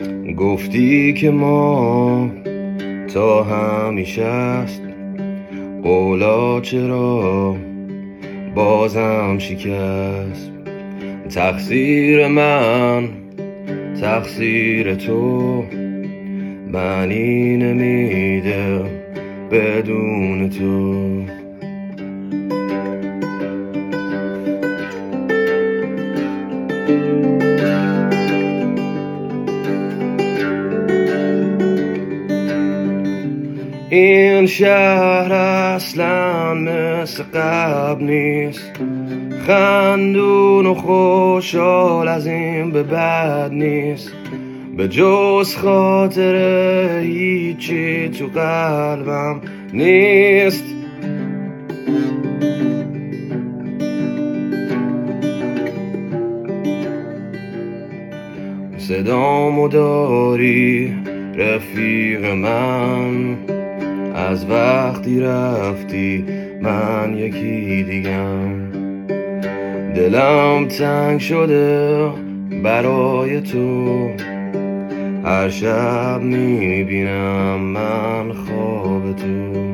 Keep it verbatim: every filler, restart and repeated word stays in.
گفتی که ما تا همیشه است، قولا چرا بازم شکست؟ تقصیر من، تقصیر تو، معنی نمیده بدون تو. این شهر اصلا مثل قبل نیست، خندون و خوشحال از این به بد نیست. به جز خاطر هیچی تو قلبم نیست. صدامو داری رفیق من، از وقتی رفتی من یکی دیگم. دلم تنگ شده برای تو، هر شب میبینم من خواب تو.